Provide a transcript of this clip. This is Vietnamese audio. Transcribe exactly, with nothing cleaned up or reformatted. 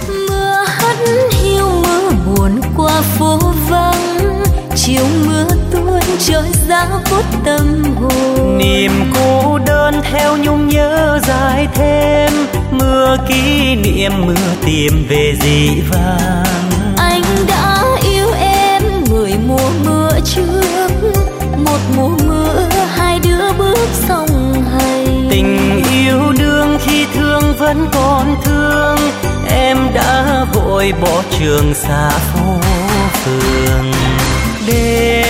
Mưa hắt hiu mưa buồn qua phố vắng, chiều mưa tuôn trời giá vút tâm hồn. Niềm cô đơn theo nhung nhớ dài thêm, mưa kỷ niệm mưa tìm về dĩ vãng. Anh đã yêu em người mùa mưa trước, một mùa mưa hai đứa bước sông hay. Tình yêu đương khi thương vẫn còn thương, em đã vội bỏ trường xa phố phường. Để